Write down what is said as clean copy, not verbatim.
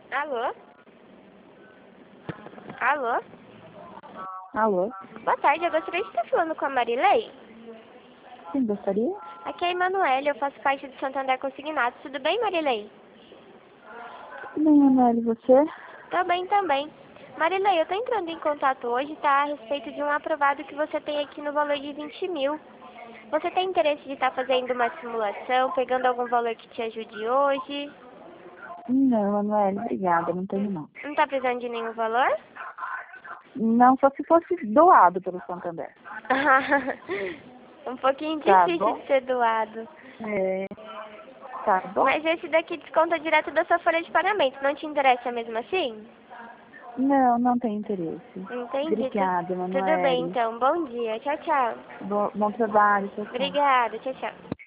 Alô? Alô? Alô? Boa tarde, eu gostaria de estar falando com a Marilei. Sim, gostaria? Aqui é a Emanuele, eu faço parte do Santander Consignado. Tudo bem, Marilei? Bem, Amélia, você? Tô bem também. Marilei, eu tô entrando em contato hoje, tá? A respeito de um aprovado que você tem aqui no valor de 20 mil. Você tem interesse de estar fazendo uma simulação, pegando algum valor que te ajude hoje? Não, Amélia, obrigada, não tenho não. Não tá precisando de nenhum valor? Não, só se fosse doado pelo Santander. Um pouquinho Tá difícil bom? de ser doado. É, tá bom? Mas esse daqui desconta direto da sua folha de pagamento. Não te interessa mesmo assim? Não, não tenho interesse. Entendi. Obrigada, Tudo bem, Emanuele. então. Bom dia. Tchau, tchau. Bom trabalho, tchau, tchau. Obrigada. Tchau, tchau.